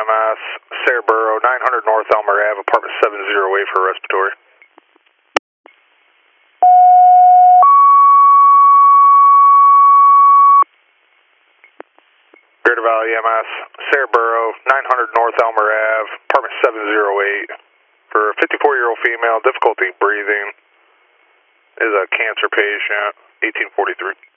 EMS, Saraburo, 900 North Elmer Ave, apartment 708 for respiratory. Bearded Valley EMS, Saraburo, 900 North Elmer Ave, apartment 708 for a 54-year-old female, difficulty breathing, is a cancer patient, 1843.